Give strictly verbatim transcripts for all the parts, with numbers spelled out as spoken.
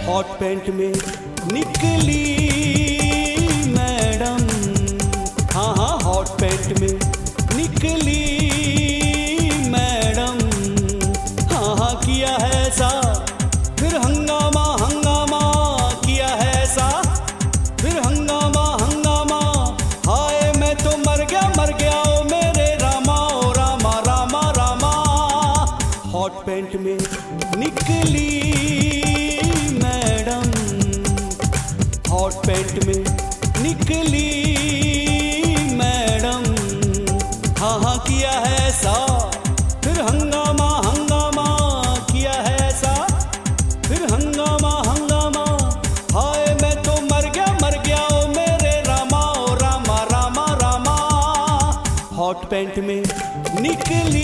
Hot pant में निकली madam, हाँ हाँ हॉट पैंट में निकली मैडम, हाँ हाँ किया है ऐसा फिर हंगामा हंगामा, किया है ऐसा फिर हंगामा हंगामा, हाय मैं तो मर गया मर गया ओ मेरे रामा ओ रामा रामा रामा। हॉट पैंट में निकली मैडम, हॉट पैंट में निकली मैडम, हाँ हाँ किया है ऐसा फिर हंगामा हंगामा, किया है ऐसा फिर हंगामा हंगामा, हाय मैं तो मर गया मर गया ओ मेरे रामा ओ रामा रामा रामा। हॉट पैंट में निकली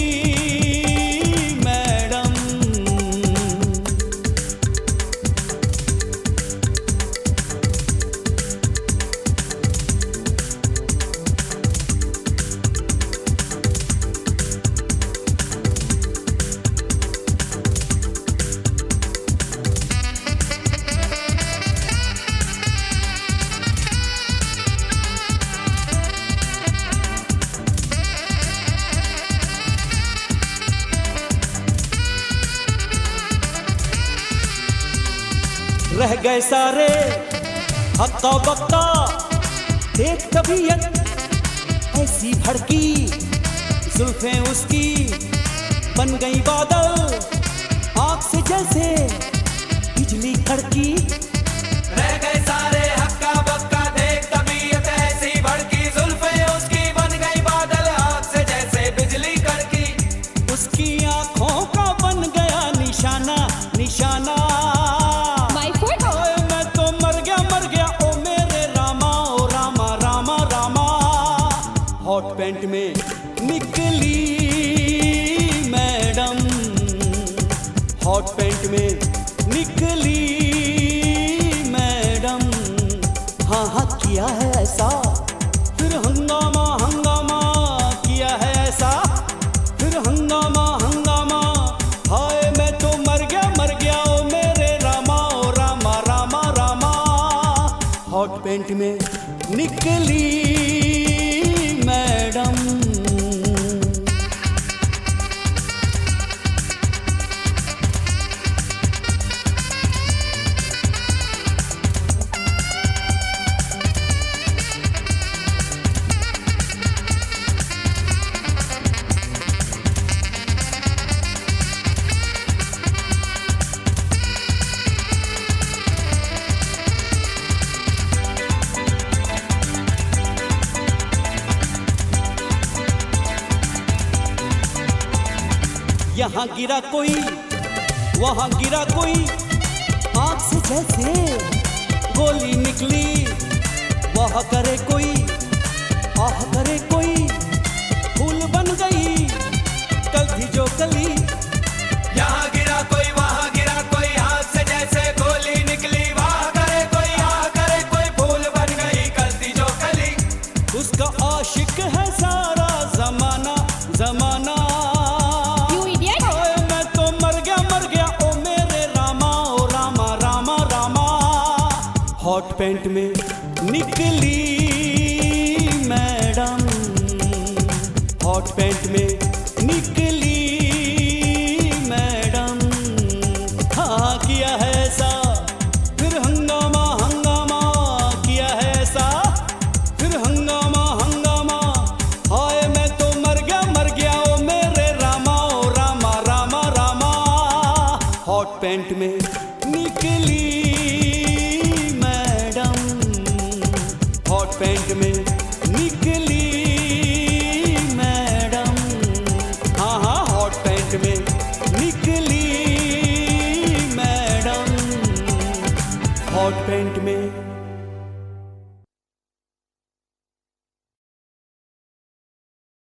मैडम। रह गए सारे हक्का बक्का, देख तबीयत ऐसी भड़की, जुल्फें उसकी बन गई बादल, आँख से जैसे बिजली कड़की। रह गए सारे हक्का बक्का, देख तबीयत ऐसी भड़की, जुल्फें उसकी बन गई बादल, आँख से जैसे बिजली कड़की। उसकी आँखों का बन गया निशाना निशाना, हॉट पैंट में निकली मैडम, हॉट पैंट में निकली मैडम, हाँ हाँ किया है ऐसा फिर हंगामा हंगामा, किया है ऐसा फिर हंगामा हंगामा, हाय मैं तो मर गया मर गया ओ मेरे रामा ओ रामा रामा रामा। हॉट पैंट में निकली मैडम। यहाँ गिरा कोई वहाँ गिरा कोई, आँख से जैसे गोली निकली, वह करे कोई आह करे कोई, फूल बन गई कल थी जो कली। यहाँ गिरा कोई वहाँ गिरा कोई, आँख से जैसे गोली निकली, वहाँ करे कोई आह करे कोई, फूल बन गई कल थी जो कली। उसका आशिक है सारा जमाना जमाना, हॉट पैंट में निकली मैडम, हॉट पैंट में निकली मैडम, हाँ किया है ऐसा फिर हंगामा हंगामा, किया है ऐसा फिर हंगामा हंगामा, हाय मैं तो मर गया मर गया ओ मेरे रामा ओ रामा रामा रामा। हॉट पैंट में निकली हॉट पैंट में निकली मैडम, हाँ हाँ हॉट पैंट में निकली मैडम, हॉट पैंट में